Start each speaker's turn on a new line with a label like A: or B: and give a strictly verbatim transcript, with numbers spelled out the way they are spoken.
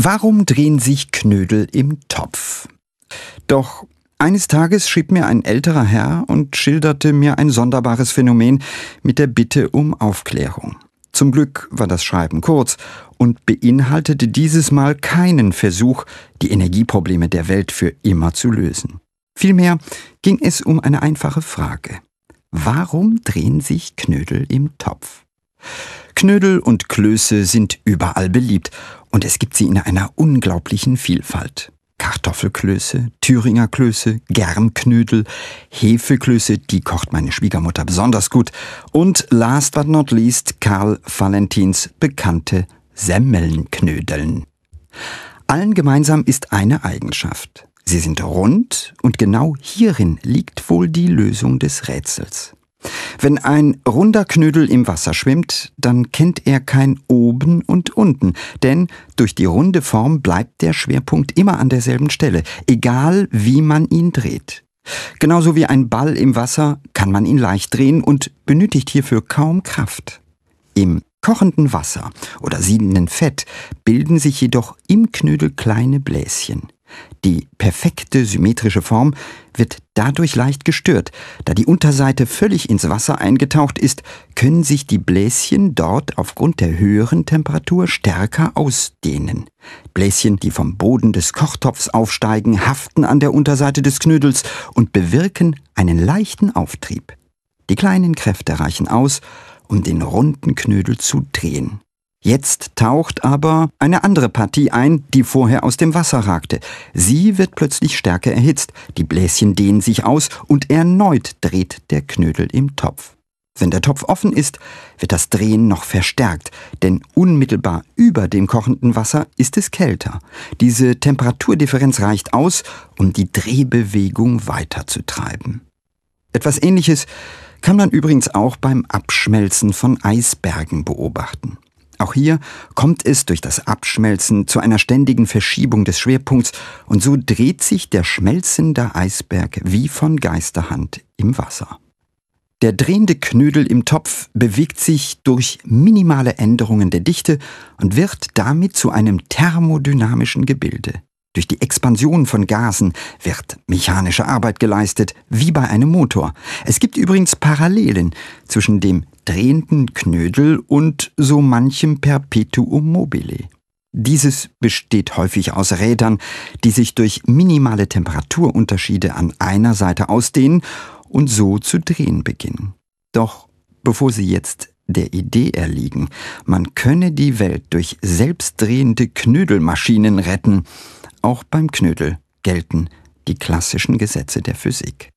A: Warum drehen sich Knödel im Topf? Doch eines Tages schrieb mir ein älterer Herr und schilderte mir ein sonderbares Phänomen mit der Bitte um Aufklärung. Zum Glück war das Schreiben kurz und beinhaltete dieses Mal keinen Versuch, die Energieprobleme der Welt für immer zu lösen. Vielmehr ging es um eine einfache Frage. Warum drehen sich Knödel im Topf? Knödel und Klöße sind überall beliebt und es gibt sie in einer unglaublichen Vielfalt. Kartoffelklöße, Thüringer Klöße, Germknödel, Hefeklöße, die kocht meine Schwiegermutter besonders gut, und last but not least Karl Valentins bekannte Semmelnknödeln. Allen gemeinsam ist eine Eigenschaft. Sie sind rund und genau hierin liegt wohl die Lösung des Rätsels. Wenn ein runder Knödel im Wasser schwimmt, dann kennt er kein Oben und Unten, denn durch die runde Form bleibt der Schwerpunkt immer an derselben Stelle, egal wie man ihn dreht. Genauso wie ein Ball im Wasser kann man ihn leicht drehen und benötigt hierfür kaum Kraft. Im kochenden Wasser oder siedenden Fett bilden sich jedoch im Knödel kleine Bläschen. Die perfekte symmetrische Form wird dadurch leicht gestört. Da die Unterseite völlig ins Wasser eingetaucht ist, können sich die Bläschen dort aufgrund der höheren Temperatur stärker ausdehnen. Bläschen, die vom Boden des Kochtopfs aufsteigen, haften an der Unterseite des Knödels und bewirken einen leichten Auftrieb. Die kleinen Kräfte reichen aus, um den runden Knödel zu drehen. Jetzt taucht aber eine andere Partie ein, die vorher aus dem Wasser ragte. Sie wird plötzlich stärker erhitzt, die Bläschen dehnen sich aus und erneut dreht der Knödel im Topf. Wenn der Topf offen ist, wird das Drehen noch verstärkt, denn unmittelbar über dem kochenden Wasser ist es kälter. Diese Temperaturdifferenz reicht aus, um die Drehbewegung weiterzutreiben. Etwas Ähnliches kann man übrigens auch beim Abschmelzen von Eisbergen beobachten. Auch hier kommt es durch das Abschmelzen zu einer ständigen Verschiebung des Schwerpunkts und so dreht sich der schmelzende Eisberg wie von Geisterhand im Wasser. Der drehende Knödel im Topf bewegt sich durch minimale Änderungen der Dichte und wird damit zu einem thermodynamischen Gebilde. Durch die Expansion von Gasen wird mechanische Arbeit geleistet, wie bei einem Motor. Es gibt übrigens Parallelen zwischen dem drehenden Knödel und so manchem Perpetuum mobile. Dieses besteht häufig aus Rädern, die sich durch minimale Temperaturunterschiede an einer Seite ausdehnen und so zu drehen beginnen. Doch bevor Sie jetzt der Idee erliegen, man könne die Welt durch selbstdrehende Knödelmaschinen retten, auch beim Knödel gelten die klassischen Gesetze der Physik.